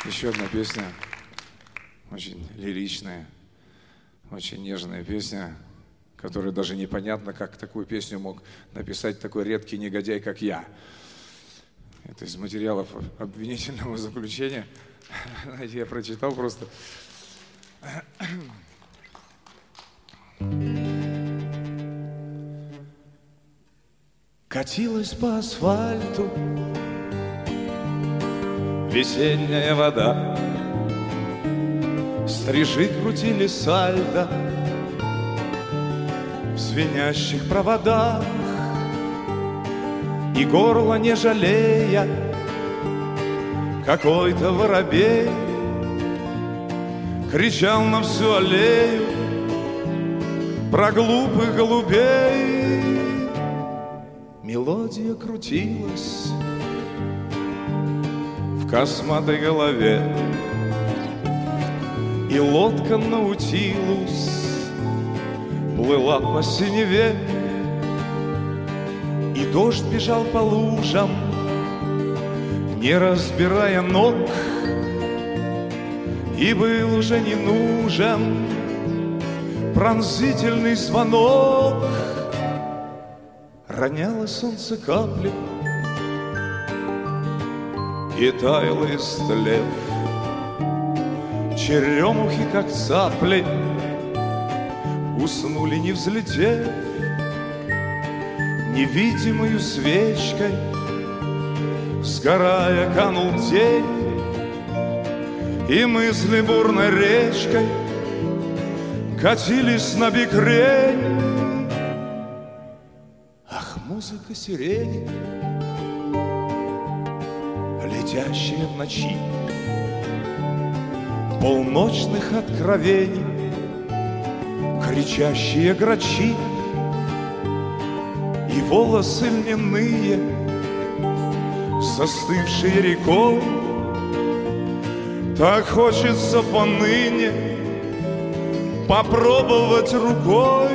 Еще одна песня, очень лиричная, очень нежная песня, которая даже непонятно, как такую песню мог написать такой редкий негодяй, как я. Это из материалов обвинительного заключения. Знаете, я прочитал просто. Катилась по асфальту весенняя вода, стрижи крутили сальдо в звенящих проводах, и горло не жалея какой-то воробей кричал на всю аллею про глупых голубей. Мелодия крутилась в косматой голове, и лодка Наутилус плыла по синеве, и дождь бежал по лужам, не разбирая ног, и был уже не нужен пронзительный звонок. Роняло солнце капли и таяло истлев, черемухи, как цапли, уснули, не взлетев. Невидимою свечкой, сгорая, канул день, и мысли бурной речкой катились на бекрень. Ах, музыка сирени, летящая в ночи, полночных откровений, кричащие грачи, и волосы льняные, застывшие рекой. Так хочется поныне попробовать рукой.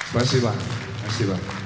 Спасибо. Спасибо.